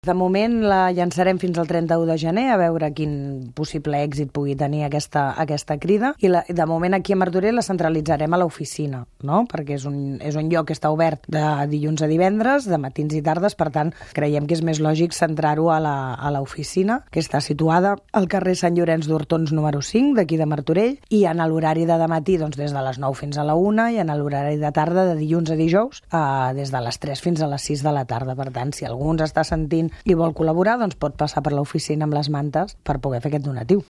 De moment la llançarem fins al 31 de gener a veure quin possible èxit pugui tenir aquesta crida i de moment aquí a Martorell la centralitzarem a l'oficina, no? Perquè és un lloc que està obert de dilluns a divendres, de matins i tardes, per tant creiem que és més lògic centrar-ho a l'oficina, que està situada al carrer Sant Llorenç d'Hortons número 5 d'aquí de Martorell, i en l'horari de dematí des de les 9 fins a la 1 i en l'horari de tarda de dilluns a dijous des de les 3 fins a les 6 de la tarda. Per tant, si algú ens està sentint i vol col·laborar, doncs pot passar per l'oficina amb les mantes per poder fer aquest donatiu.